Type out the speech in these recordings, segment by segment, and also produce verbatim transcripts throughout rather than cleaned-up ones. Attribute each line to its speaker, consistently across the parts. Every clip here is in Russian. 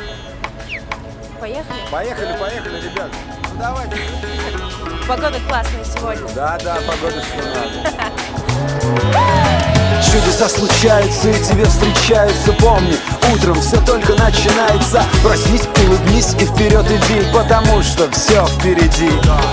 Speaker 1: Поехали?
Speaker 2: Поехали, поехали, ребят. Ну давайте.
Speaker 1: Погода классная сегодня.
Speaker 2: Да, да, погода что надо.
Speaker 3: Чудеса случаются и тебе встречаются, помни, утром все только начинается. Проснись, улыбнись и вперед иди, потому что все впереди.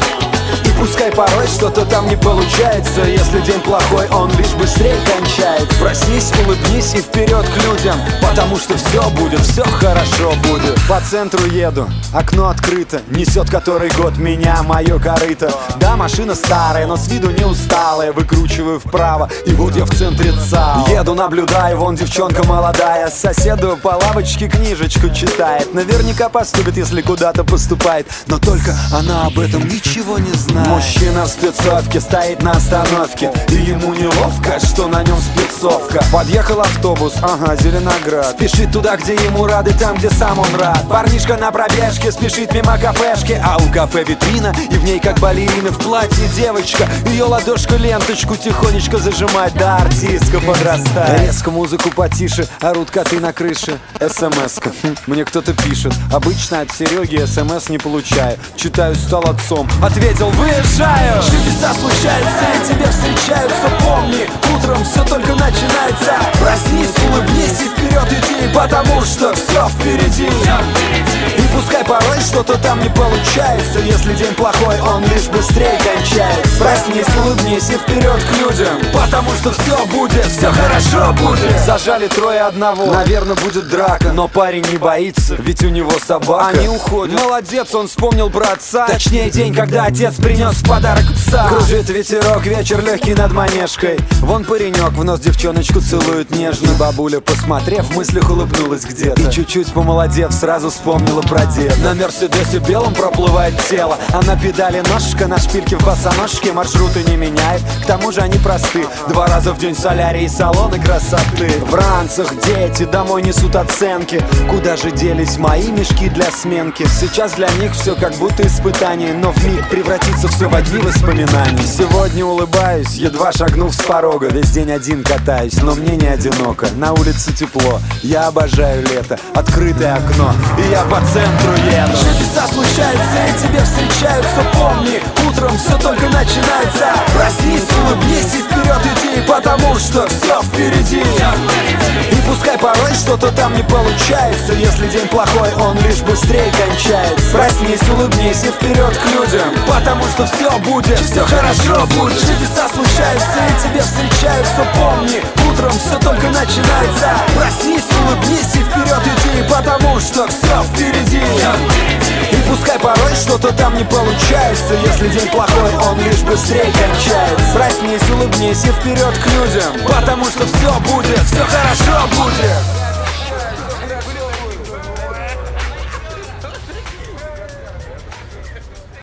Speaker 3: И пускай порой что-то там не получается, если день плохой, он лишь быстрее кончает. Проснись, улыбнись и вперед к людям, потому что все будет, все хорошо будет. По центру еду, окно открыто, несет который год меня мое корыто. Да, машина старая, но с виду не усталая, выкручиваю вправо, и вот я в центре ЦАО. Еду, наблюдаю, вон девчонка молодая, соседу по лавочке книжечку читает. Наверняка поступит, если куда-то поступает, но только она об этом ничего не знает. Мужчина в спецовке стоит на остановке, и ему неловко, что на нем спецовка. Подъехал автобус, ага, Зеленоград. Спешит туда, где ему рады, там, где сам он рад. Парнишка на пробежке спешит мимо кафешки, а у кафе витрина, и в ней как балерина в платье девочка. Ее ладошка ленточку тихонечко зажимает, да артистка подрастает. Резко музыку потише, орут коты на крыше. СМС-ка, хм, мне кто-то пишет. Обычно от Сереги СМС не получаю. Читаю, стал отцом, ответил: выезжаю. Чудеса случаются и тебе встречаются, помни, утром все только начинается. Проснись, улыбнись и вперед иди, потому что все впереди. И пускай порой что-то там не получается, если день плохой, он лишь быстрее кончается. Проснись, улыбнись и вперед к людям, потому что все будет, все хорошо будет. Зажали трое одного, наверное, будет драка, но парень не боится, ведь у него собака. Они уходят, молодец, он вспомнил про отца. Точнее, день, когда отец принес в подарок пса. Кружит ветерок, вечер легкий над манежкой. Вон паренек в нос девчоночку целует нежно. Бабуля, посмотрев, в мыслях улыбнулась где-то, и чуть-чуть помолодев, сразу вспомнила про деда. На Мерседесе белом проплывает тело, а на педали ножка, на шпильке в босоножке. Маршруты не меняет, к тому же они просты. Два раза в день солярий и салоны красоты. В ранцах дети домой несут оценки. Куда же делись мои мешки для сменки? Сейчас для них все как будто испытание, но вмиг превратится все в одни воспоминания. Сегодня улыбаюсь, едва шагнув с порога. Весь день один катаюсь, но мне не одиноко. На улице тепло, я обожаю лето. Открытое окно, и я по центру еду. Чудеса случаются и тебе встречаются, помни, утром все только начинается. Проснись, улыбнись и вперед иди, потому что все впереди. И пускай порой что-то там не получается, если день плохой, он лишь быстрее кончается. Проснись, улыбнись и вперед к людям, потому что все будет, все хорошо будет. Чудеса случаются и тебе встречаются, помни, утром все только начинается. Проснись, улыбнись и вперед иди, потому что все впереди. И пускай порой что-то там не получается, если день плохой, он лишь быстрее кончается. Проснись, улыбнись и вперед к людям, потому что все будет, все хорошо будет.